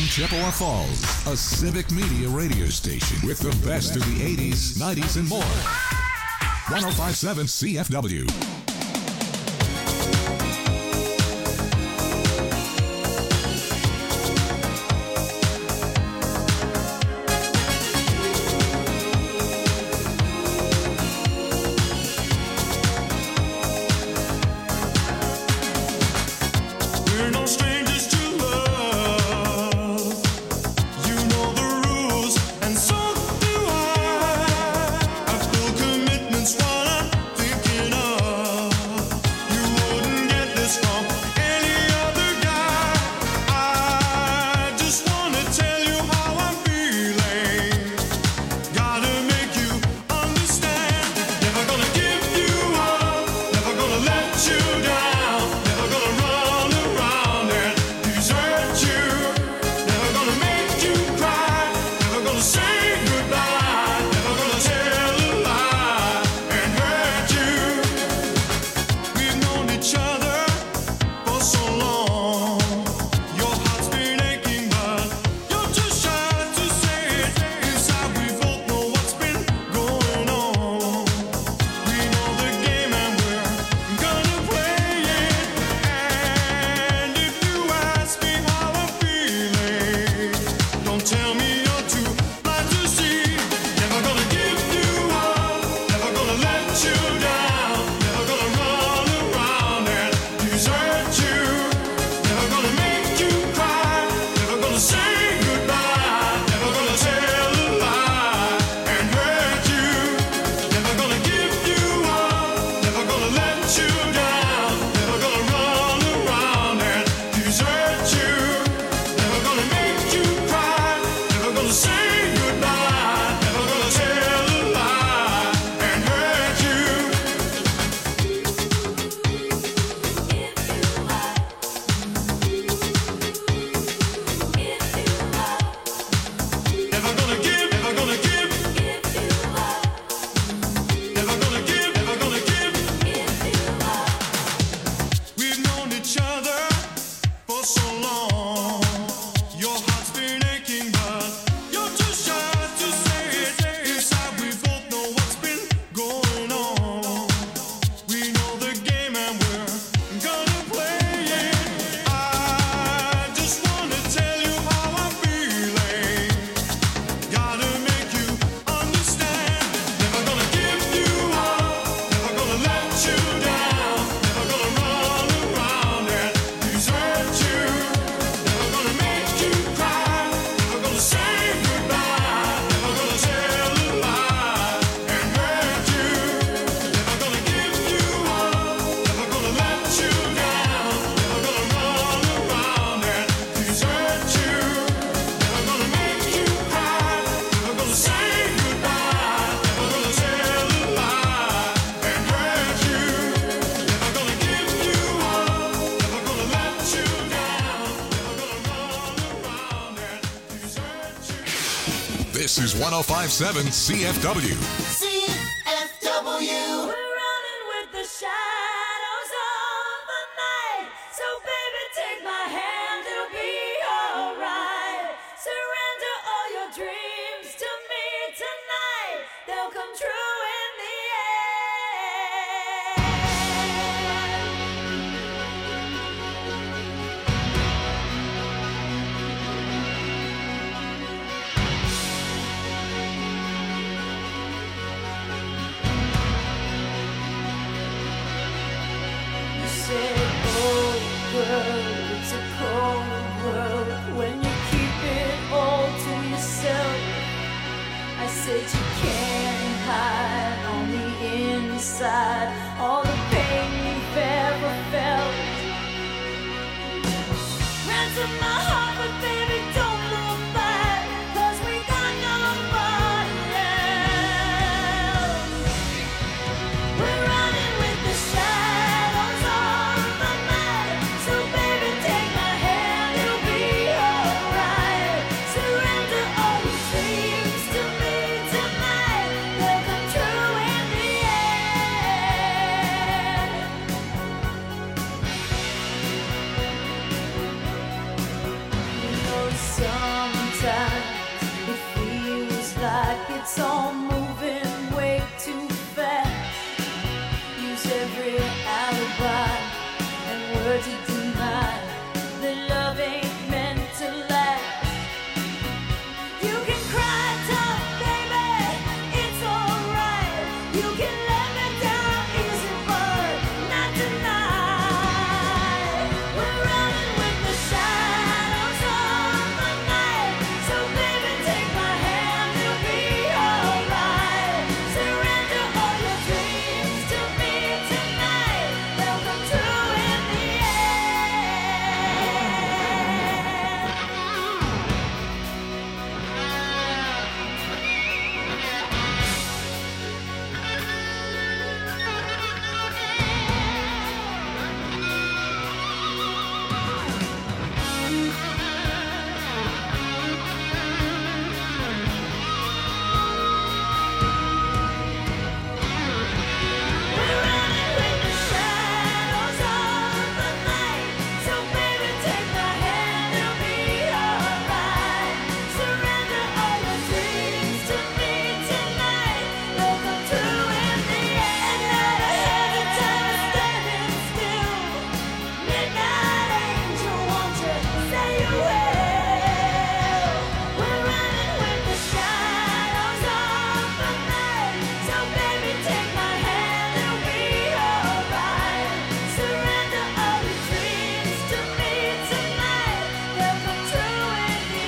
Chippewa Falls, a civic media radio station with the best of the 80s, 90s, and more. 105.7 CFW. This is 105.7 CFW. CFW. We're running with the shadows of the night. So baby, take my hand, it'll be alright. Surrender all your dreams to me tonight. They'll come true in the It's a cold world when you keep it all to yourself. I said you can't hide on the inside all the pain you've ever felt. Ransom my heart, but baby, don't look back, 'cause we got nobody else. We're running with the shadows of the night. So baby, take my hand, it'll be alright. Surrender all your dreams to me tonight. They'll come true in the end. It's all moving way too fast. Use every alibi and word to deny that love ain't meant to last. You can cry tough, baby, it's alright. You can let me down easy, but not tonight. We're running with the shadows of the night. So baby, take my hand, it'll be alright. Surrender all your dreams to me tonight. They'll come true in the We're running with the shadows of the night. So baby, take my hand, it'll be alright. Surrender all your dreams to me tonight. They'll come true in the end. Not a heavy time standing still. Midnight angel, won't you say you will? We're running with the shadows of the night. So baby, take my hand, it'll be alright. Surrender all your dreams to me tonight. They'll come true in the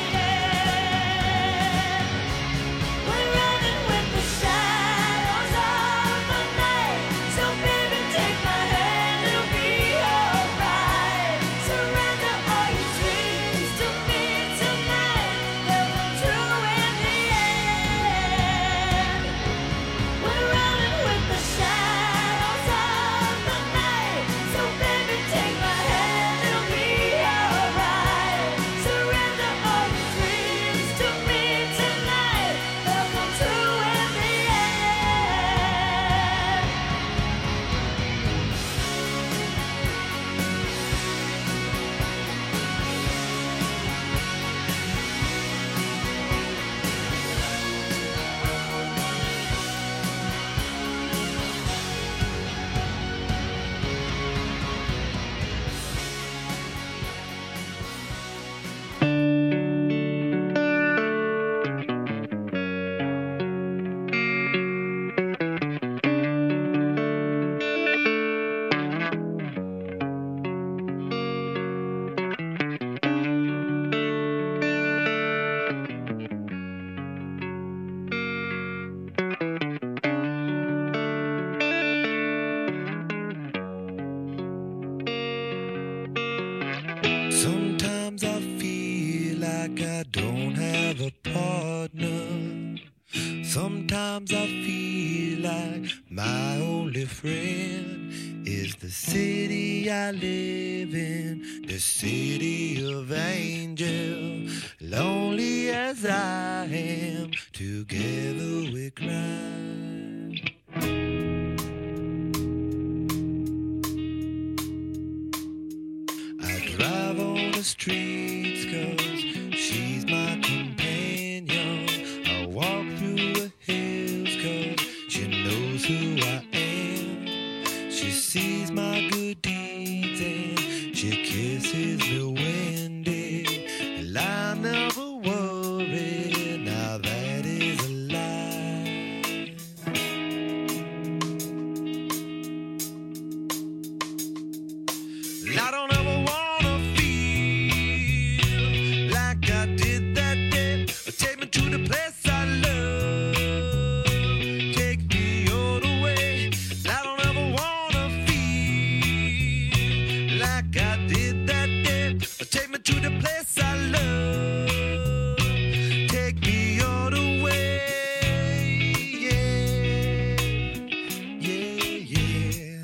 end. We're running with the shadows of the night. So baby, take my hand, it'll be alright. Surrender all your dreams to me tonight. They'll come true in the end. We're running with the shadows of the night. So baby, take my hand, it'll be alright. Surrender all your dreams to me tonight. They'll come true in the end. Sometimes I feel like I don't have a partner. Sometimes I feel like my only friend is the city I live in, the city of angels. Lonely as I am, together we cry. I drive on the streets 'cause she's my companion. I walk through the hills 'cause she knows who I am. She sees my good deeds and she kisses me windy. And I never worry, now that is a lie. I don't ever wanna feel like I did that day. Take me to the place I love. Take me all the way. I don't ever wanna feel like I did that day. Take me to the place I love. Take me all the way. Yeah, yeah, yeah.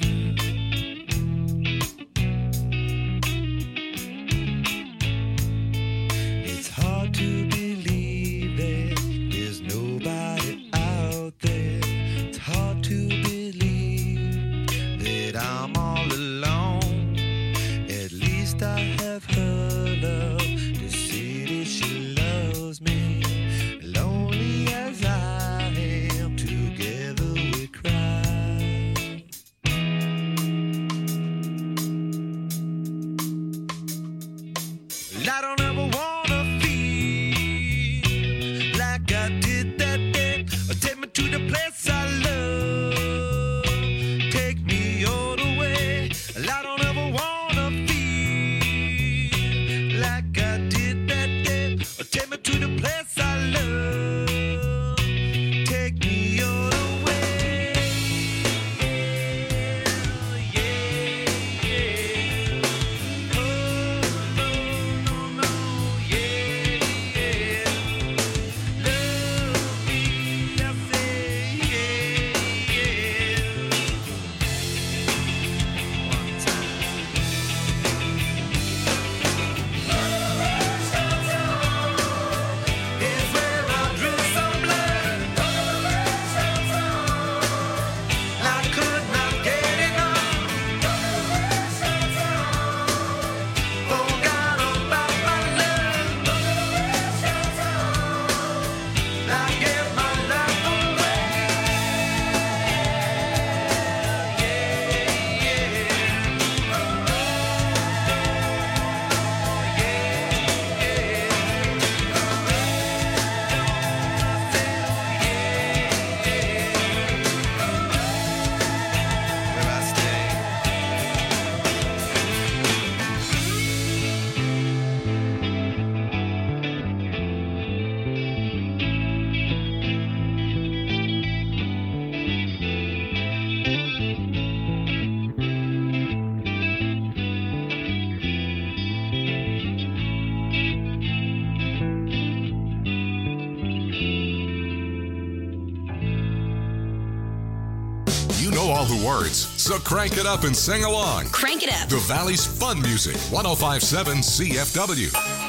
It's hard to believe that there's nobody out there. It's hard to believe that I'm all alone. At least I have her love, the city she loves me. Lonely as I all the words, so crank it up and sing along. Crank it up. The Valley's fun music, 105.7 CFW.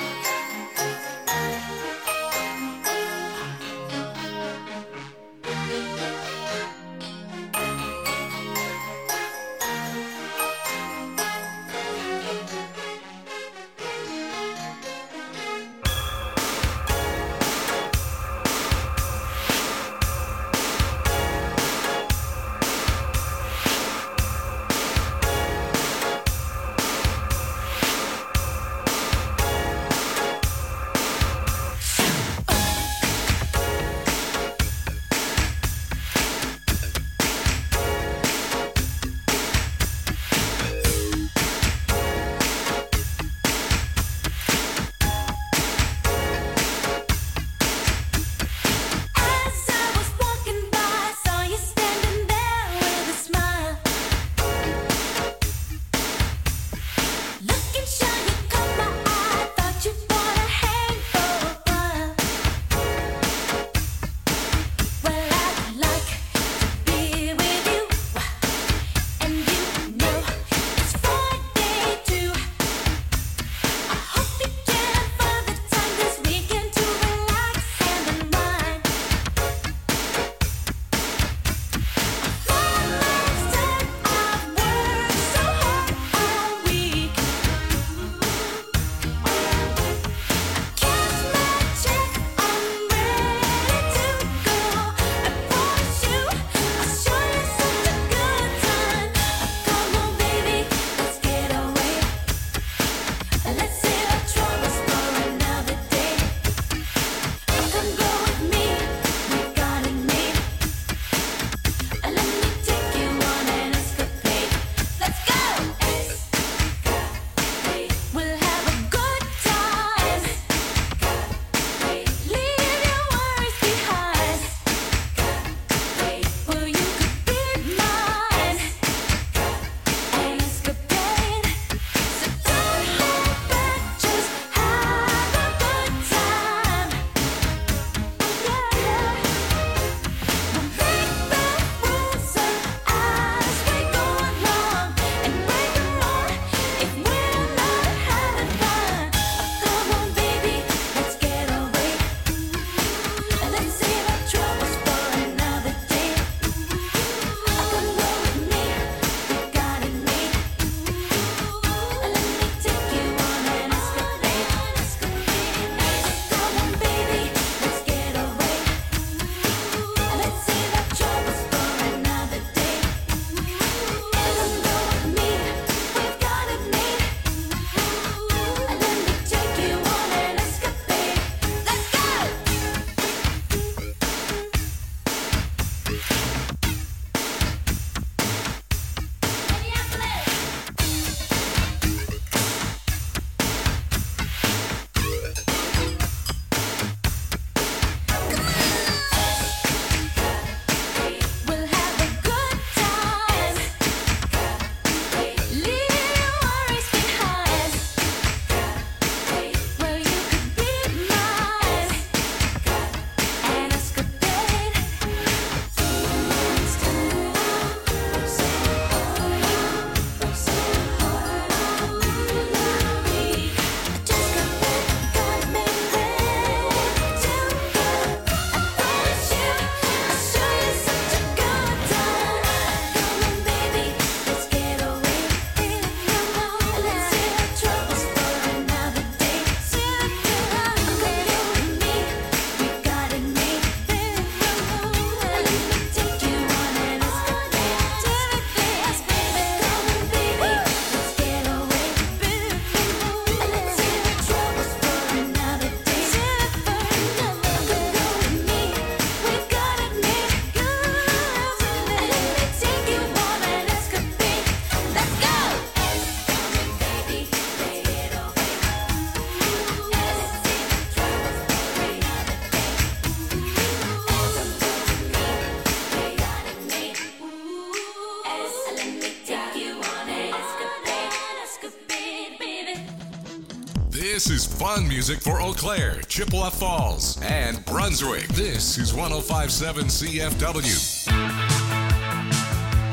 This is fun music for Eau Claire, Chippewa Falls, and Brunswick. This is 105.7 CFW.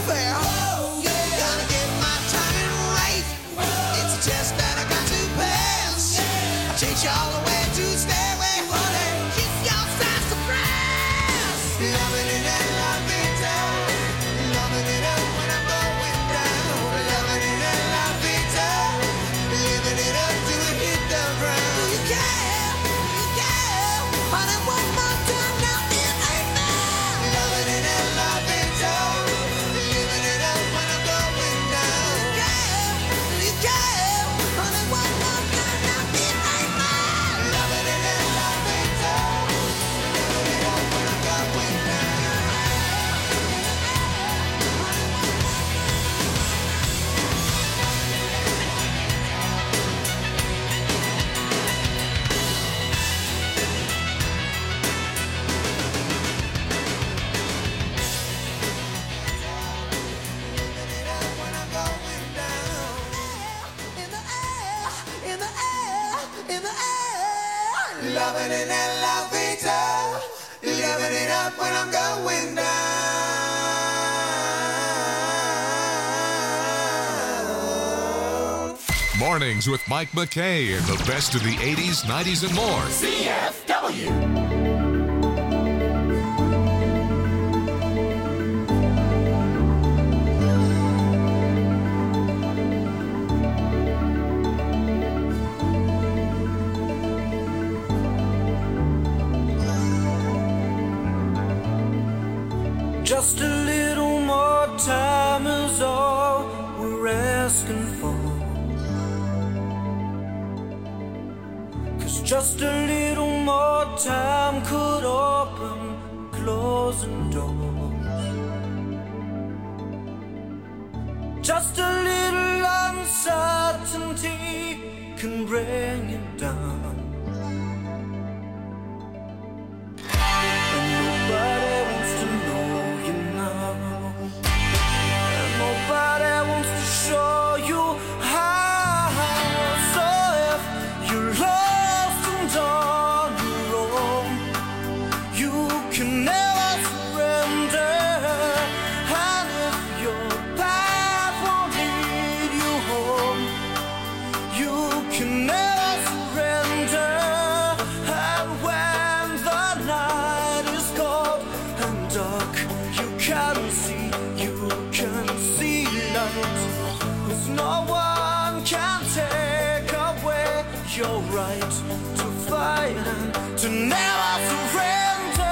fair. Oh, yeah. Gotta get my timing right. Whoa. It's a test that I got to pass. Yeah. I chase you all the way to Stairway, honey. Kiss your sassafras. Loving it and loving it down. Loving it up when I'm going down. Loving it and loving it down. Living it up till it hit the ground. Do you care? You care? Honey, one more time now. It ain't now. Loving it and loving it down. Living it up when I'm going down. You care? Honey, one more time now. It ain't now. Loving it and loving it down. Living it up when I'm going down. Loving it and loving it up. Living it up when I'm going down. Mornings with Mike McKay and the best of the 80s, 90s, and more. CFW. Just a little more time is all we're asking for. 'Cause just a little more time could open closing doors. Just a little uncertainty can bring you down. And nobody wants to know you now. And nobody wants to show you how. So if you're lost and on your own, you can never surrender. And if your path won't lead you home, you can never surrender. And when the night is cold and dark, you can see light. 'Cause no one can take away your right to fight and to never surrender.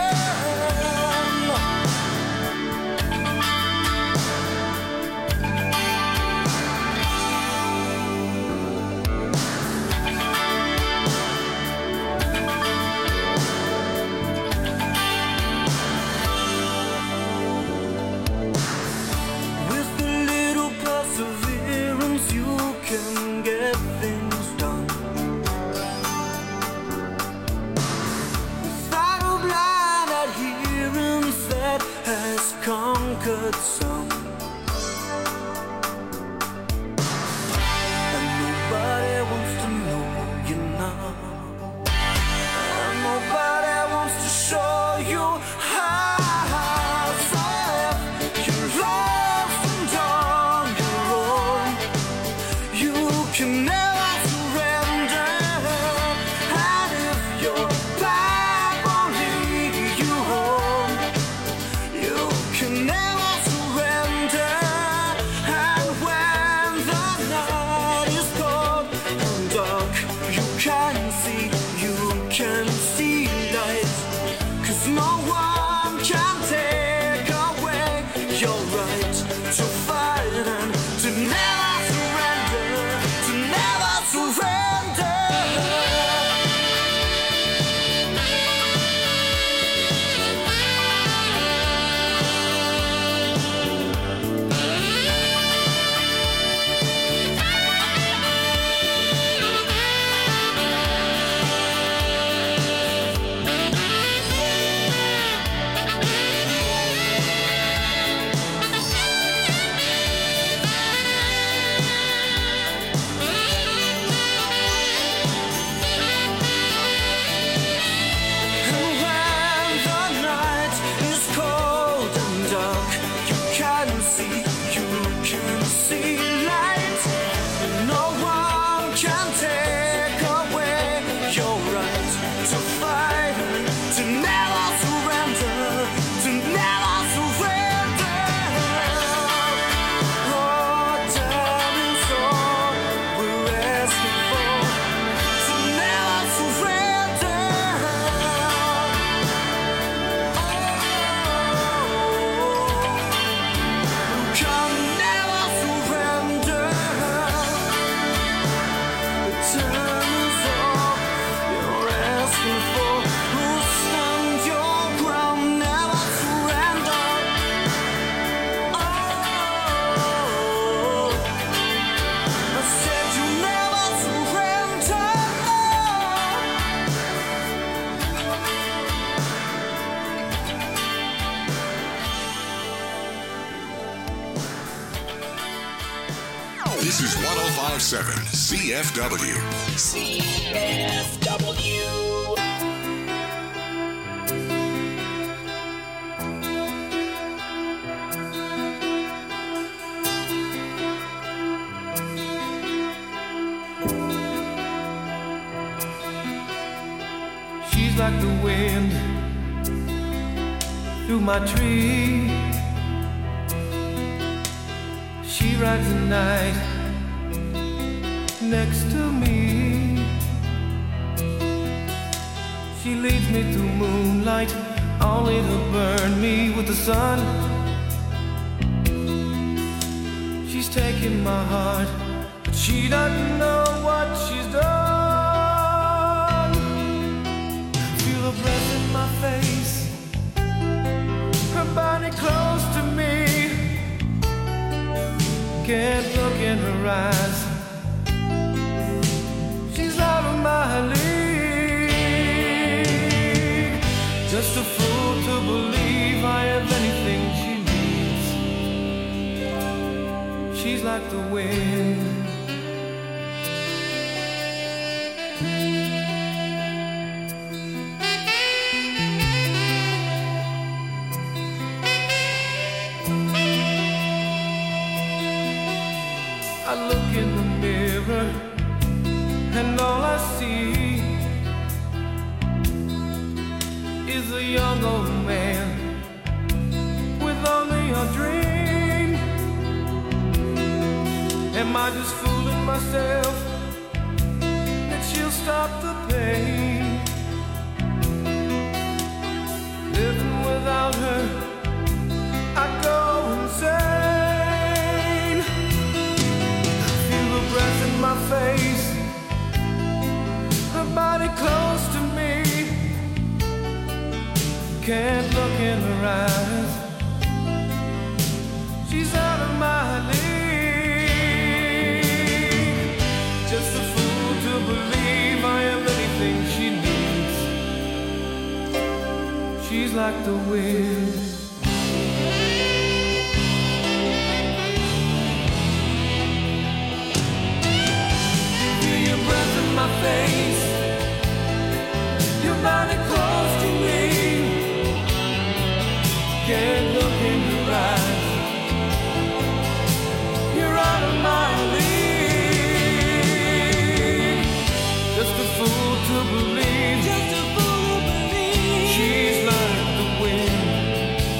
With a little perseverance, you can get things done. Without a blind adherence that has conquered some. And nobody wants to know you now. And nobody wants to show you how. So if you're lost and on your own, you can never surrender. And if your path won't lead you home, you can never surrender. And when the night is cold and dark, you can see light. 'Cause no one can take away your right to fight and to never surrender, to never surrender. And when the night is cold and dark, you can see This is 105.7 CFW. CFW. She's like the wind through my tree. She rides the night next to me. She leads me through moonlight, only to burn me with the sun. She's taking my heart, but she doesn't know what she's done. Feel her breath in my face, her body close to me. Can't look in her eyes, she's out of my league. Just a fool to believe I have anything she needs. She's like the wind. I look in the mirror and all I see is a young old man with only a dream. Am I just fooling myself that she'll stop the pain? Living without her, I go insane. Feel the breath in my face, her body close to me. Can't look in her eyes, she's out of my league. Just a fool to believe I am anything she needs. She's like the wind. Feel your breath in my face, your body close to me. Can't look in your eyes, you're out of my league. Just a fool to believe, she's like the wind.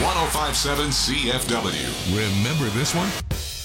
1057 CFW. Remember this one?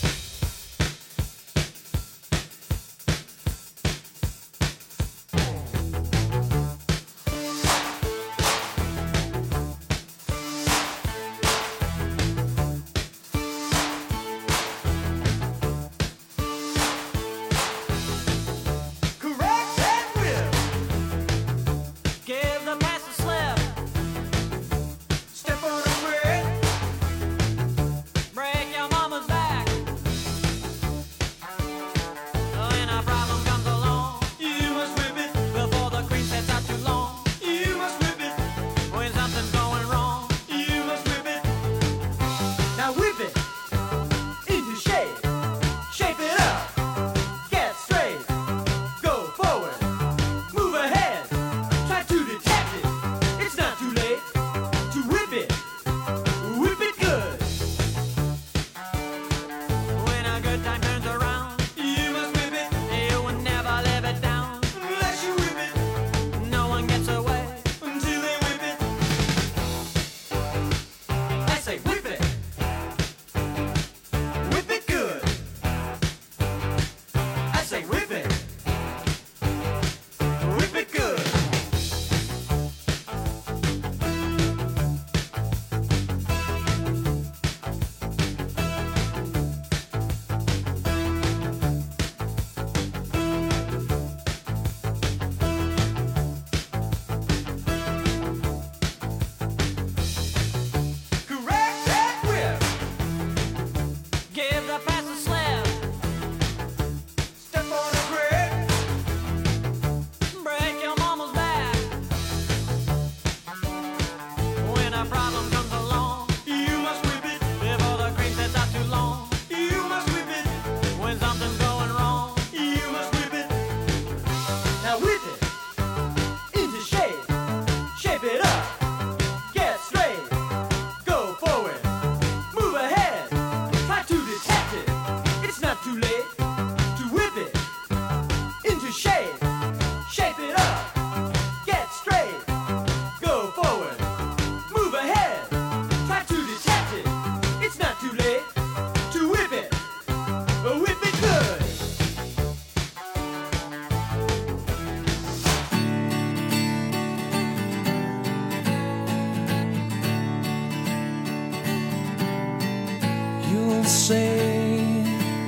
Say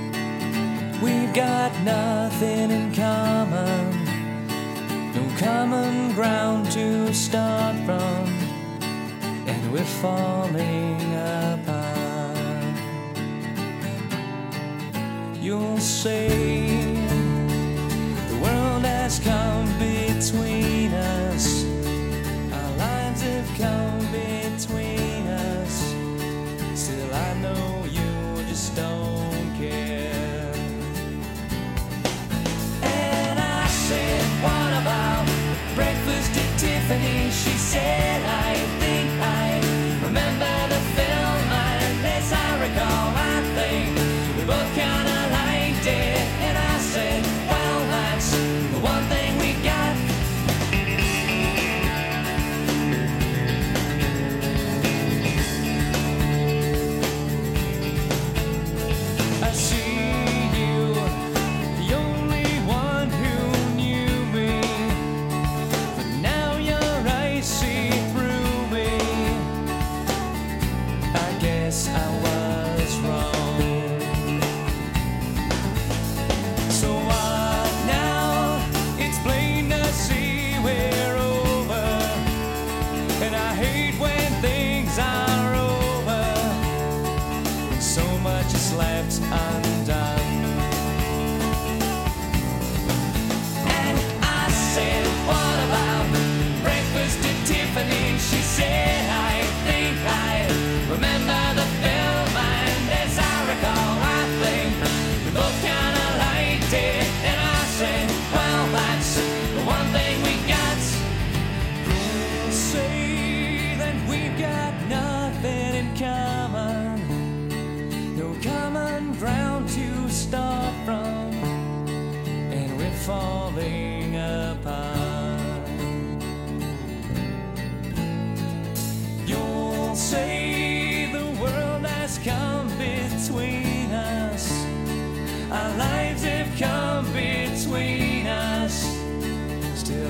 we've got nothing in common, no common ground to start from, and we're falling apart. You'll say the world has come between us, our lines have come between us, still I know you just don't care. And I said, what about breakfast at Tiffany? She said, I think I remember the film, unless I recall, I think we both kinda liked it. And I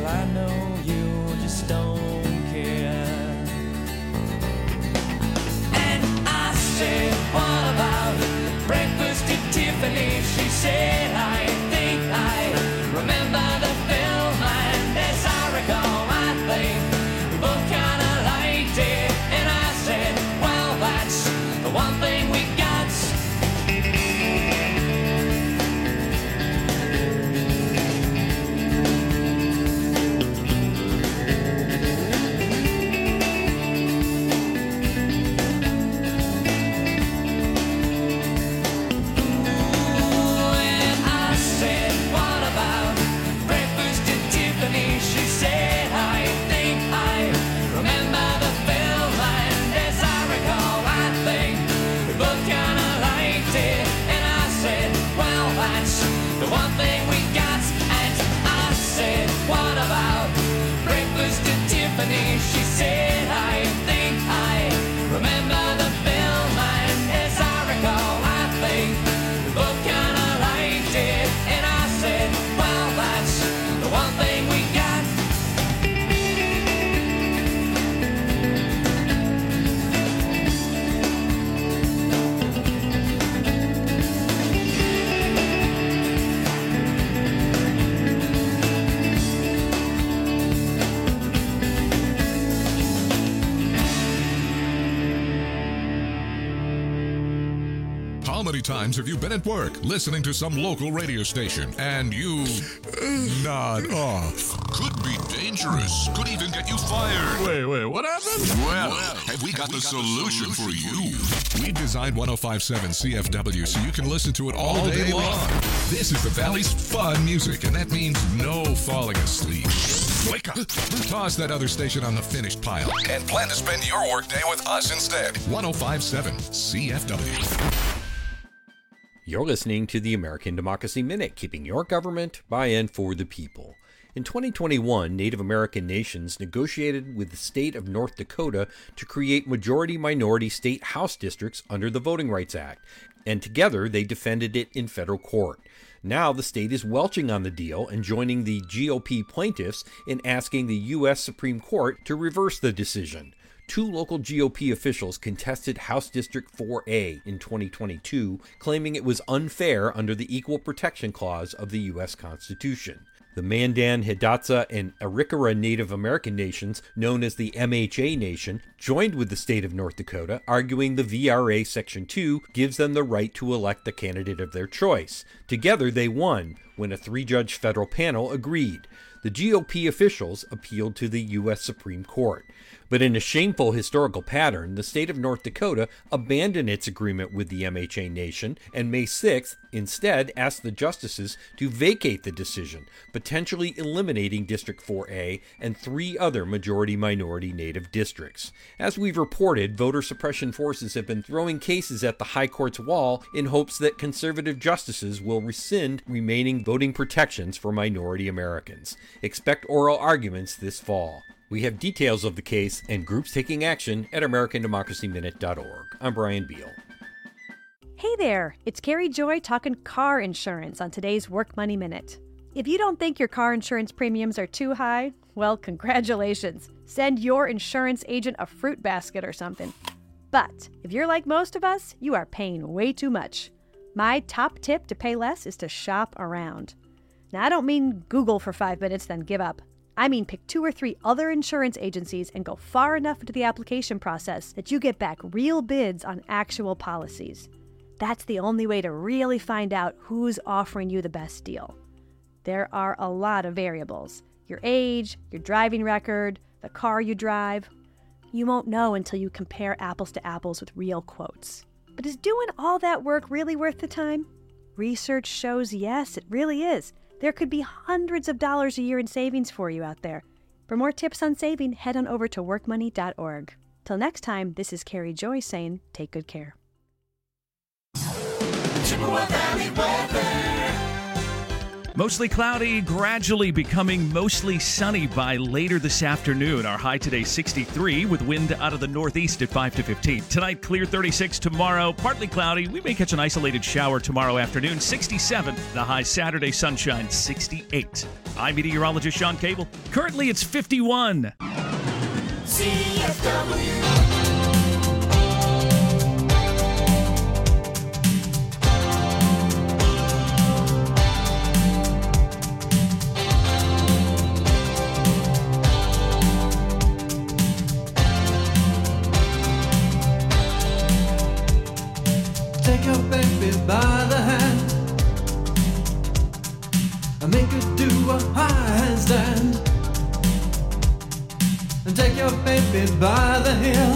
I know you just don't care. And I said, what about breakfast at Tiffany? She said, I think I remember the film, and as I recall, I think we both kinda liked it. And I said, well, that's the one thing we got. She said, I think I remember the film, and as I recall, I think we both kinda liked it. And I said, well, that's the one thing we got. How many times have you been at work listening to some local radio station and you nod off? Could be dangerous. Could even get you fired. Wait, what happened? Well, we got the solution for you. We designed 105.7 CFW so you can listen to it all day long. This is the Valley's fun music, and that means no falling asleep. Wake up. Toss that other station on the finished pile and plan to spend your workday with us instead. 105.7 CFW. You're listening to the American Democracy Minute, keeping your government by and for the people. In 2021, Native American nations negotiated with the state of North Dakota to create majority-minority state House districts under the Voting Rights Act, and together they defended it in federal court. Now the state is welching on the deal and joining the GOP plaintiffs in asking the U.S. Supreme Court to reverse the decision. Two local GOP officials contested House District 4A in 2022, claiming it was unfair under the Equal Protection Clause of the U.S. Constitution. The Mandan, Hidatsa, and Arikara Native American nations, known as the MHA Nation, joined with the state of North Dakota, arguing the VRA Section 2 gives them the right to elect the candidate of their choice. Together they won, when a three-judge federal panel agreed. The GOP officials appealed to the U.S. Supreme Court. But in a shameful historical pattern, the state of North Dakota abandoned its agreement with the MHA Nation and May 6th instead asked the justices to vacate the decision, potentially eliminating District 4A and 3 other majority-minority Native districts. As we've reported, voter suppression forces have been throwing cases at the High Court's wall in hopes that conservative justices will rescind remaining voting protections for minority Americans. Expect oral arguments this fall. We have details of the case and groups taking action at AmericanDemocracyMinute.org. I'm Brian Beal. Hey there, it's Carrie Joy talking car insurance on today's Work Money Minute. If you don't think your car insurance premiums are too high, well, congratulations. Send your insurance agent a fruit basket or something. But if you're like most of us, you are paying way too much. My top tip to pay less is to shop around. Now, I don't mean Google for 5 minutes, then give up. I mean pick 2 or 3 other insurance agencies and go far enough into the application process that you get back real bids on actual policies. That's the only way to really find out who's offering you the best deal. There are a lot of variables. Your age, your driving record, the car you drive. You won't know until you compare apples to apples with real quotes. But is doing all that work really worth the time? Research shows yes, it really is. There could be hundreds of dollars a year in savings for you out there. For more tips on saving, head on over to workmoney.org. Till next time, this is Carrie Joy saying, take good care. Chippewa Valley weather. Mostly cloudy, gradually becoming mostly sunny by later this afternoon. Our high today 63 with wind out of the northeast at 5 to 15. Tonight, clear 36. Tomorrow, partly cloudy. We may catch an isolated shower tomorrow afternoon. 67. The high Saturday sunshine 68. I'm meteorologist Sean Cable. Currently, it's 51. CFW. Take your baby by the hand and make her do a high handstand. And take your baby by the heel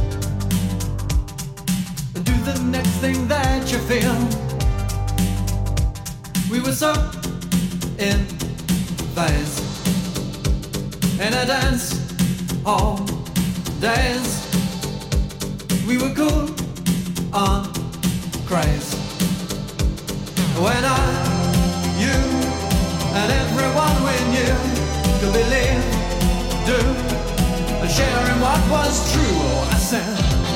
and do the next thing that you feel. We were so in phase in a dance all days. We were cool on craze. When I, you, and everyone we knew could believe, do, and share in what was true. Oh, I said,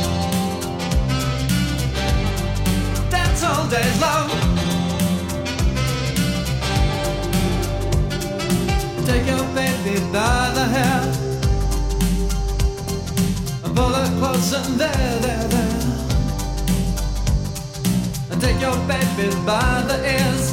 dance all days long. Take your baby by the hair and pull her close and there. And take your baby by the ears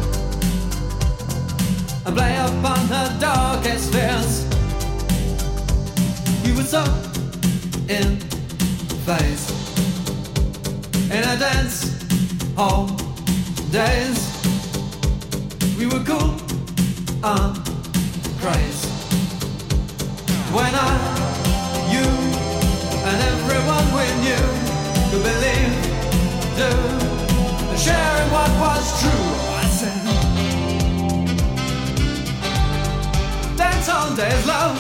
and play upon her darkest fears. We were so in phase in a dance hall days. We were cool on craze. When I, you, and everyone we knew could believe, do, sharing what was true. I said, dance all days, love.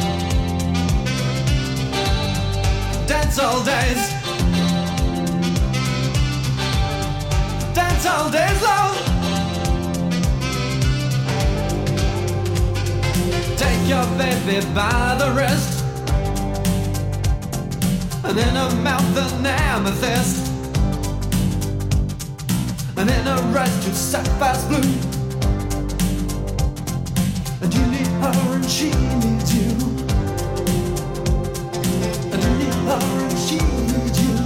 Dance all days. Dance all days, love. Take your baby by the wrist and in her mouth an amethyst. And in a red to sapphire's blue. And you need her and she needs you. And you need her and she needs you.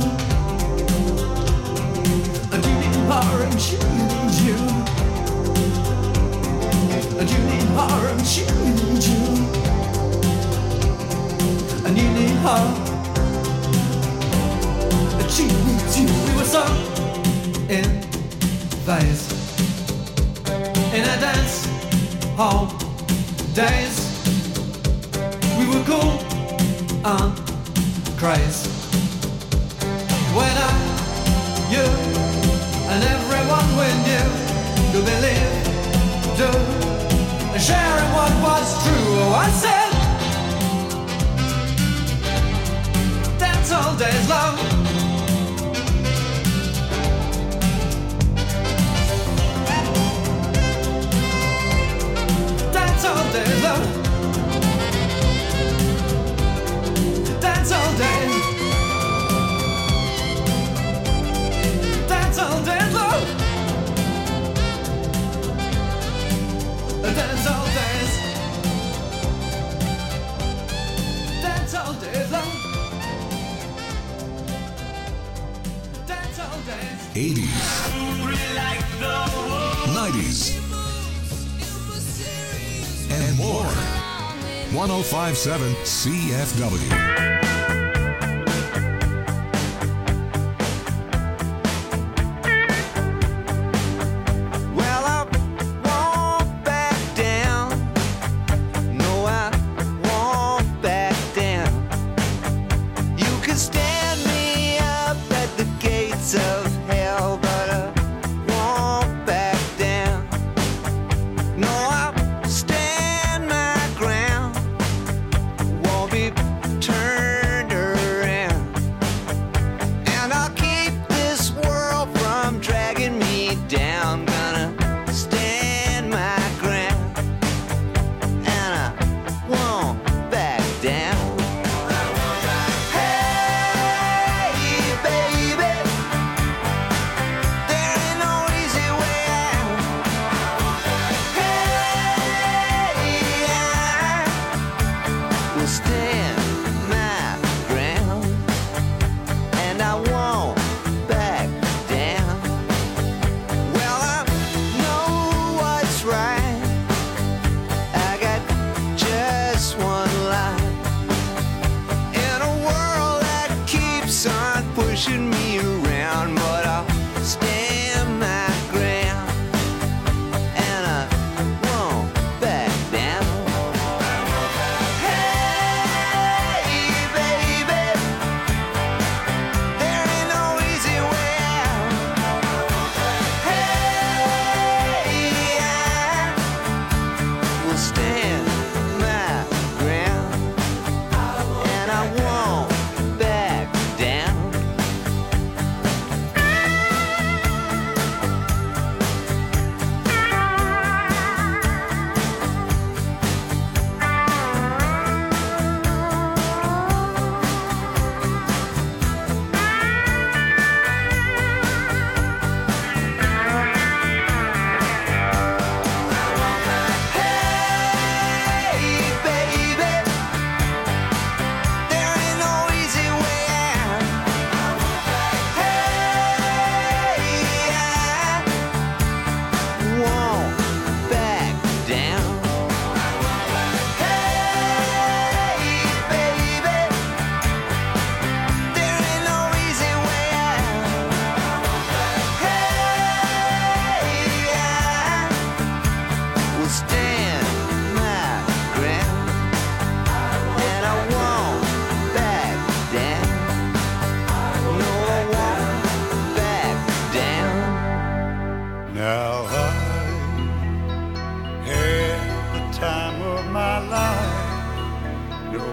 And you need her and she needs you. And you need her and she needs you. And you need her and she needs you. We were so in phase in a dance hall days. We were cool on craze. When I, you, and everyone we knew could believe, do, and sharing what was true. Oh, I said, dance all days, love. Dance all day, love. Dance all day. Dance all day, love. Dance all days. Dance all day, love. Dance all days. 80s. 90s. And more. 1057 CFW. Stand my ground, won't be turned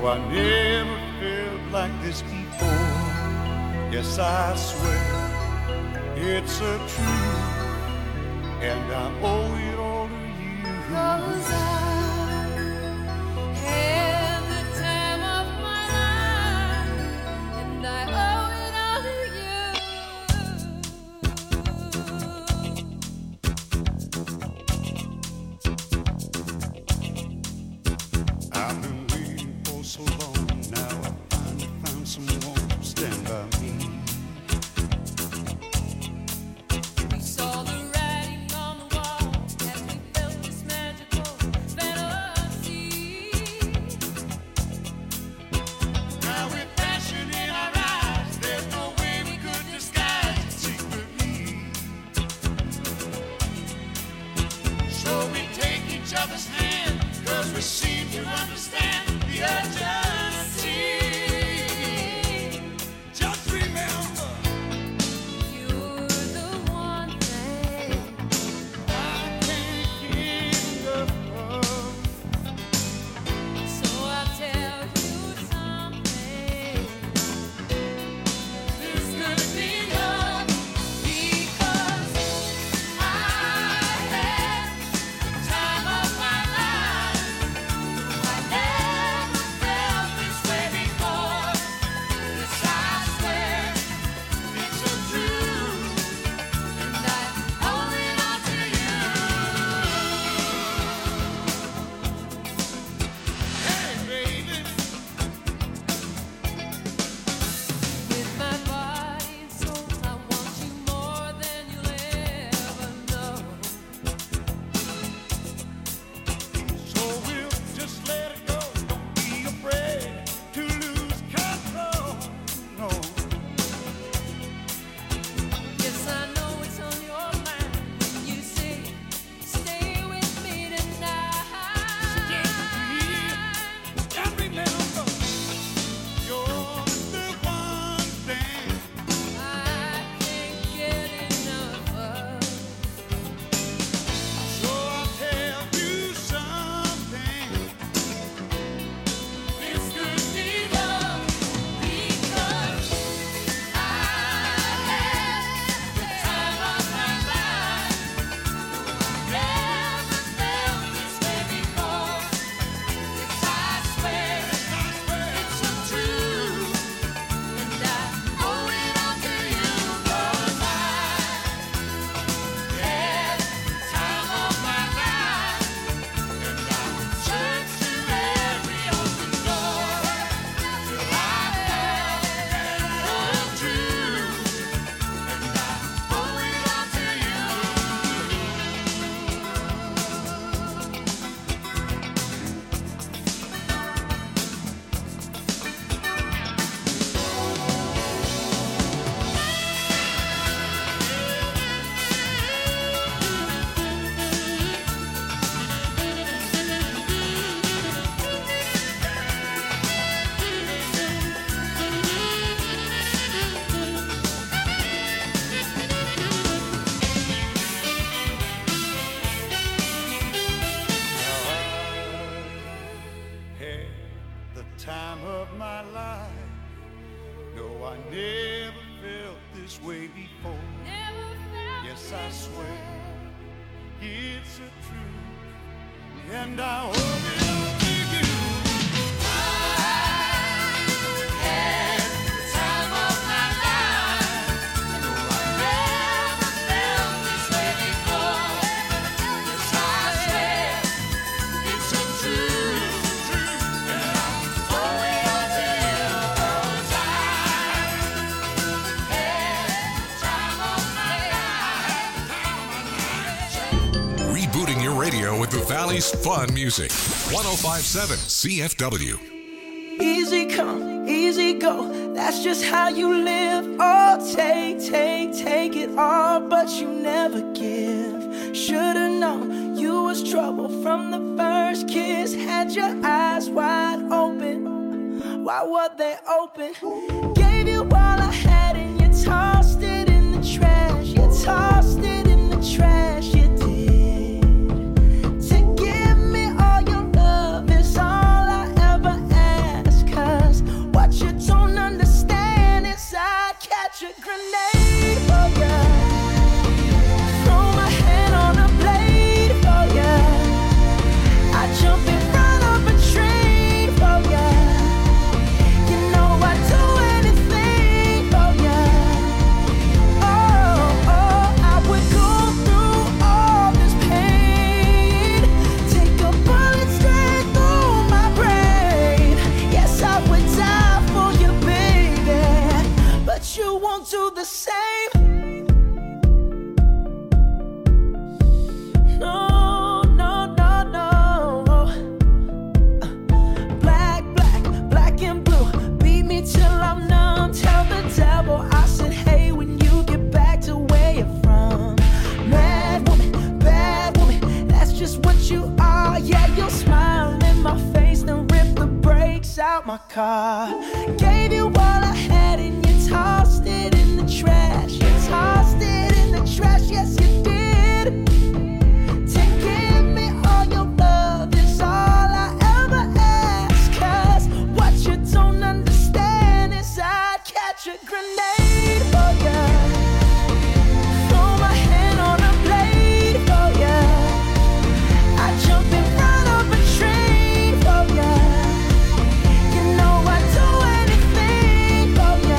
No, I never felt like this before. Yes, I swear it's a truth, and I owe it all to you. 'Cause I had the time of my life, and I owe it all to you. I've been waiting for so long now. I finally found someone to stand by me. We saw the writing on the wall as we felt this magical fantasy. Now with passion in our eyes, there's no way we could disguise it secretly. So we take each other's hand, 'cause we seem to understand the urgency. Just remember, You're the one thing I can't get enough of. so I'll tell you something. This could be love because I had the time of my life. I never felt this way before. Yes, I swear it's a truth, and I owe it all to you. Hey, baby, With my body and soul, I want you more than you'll ever know. so we'll just let it go. Don't be afraid to lose control. No. Yes, I know it's on your mind when you say, stay with me tonight. And remember, you're the one thing I can't get enough of. so I'll tell you something. This could be love because I had the time of my life. Never felt this way before. Yes, I swear it's a truth, and I owe it all to you. 'Cause I had the time of my life, and I searched through every open door till I found the truth, and I owe it all to you. Had the time of my life. No, I never felt this way before. Never felt Yes, I swear it's a truth, and I owe it all to you. had the time of my life. No, I never felt this way before. Yes, I swear it's a truth, and I owe it all to you. 'Cause I had the time of my life. Rebooting your radio with the Valley's fun music. 1057 CFW. Easy come, easy go. That's just how you live. Oh, take it all, but you never give. Should've known you was trouble from the first kiss. Had your eyes wide open. Why were they open? Gave you all I had and you tossed it in the trash. You tossed it in the trash. You did. To give me all your love is all I ever ask. out my car. Gave you all I had and you tossed it in the trash. You tossed it in the trash, yes you did. To give me all your love is all I ever ask. 'Cause what you don't understand is I'd catch a grenade for ya. Throw my hand on a blade for ya. I jump in front of a train for ya. You know I'd do anything for ya.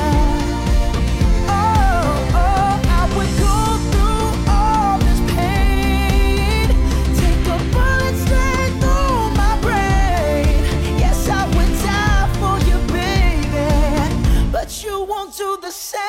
Oh, oh, I would go through all this pain. Take a bullet straight through my brain. Yes, I would die for you, baby. But you won't do the same.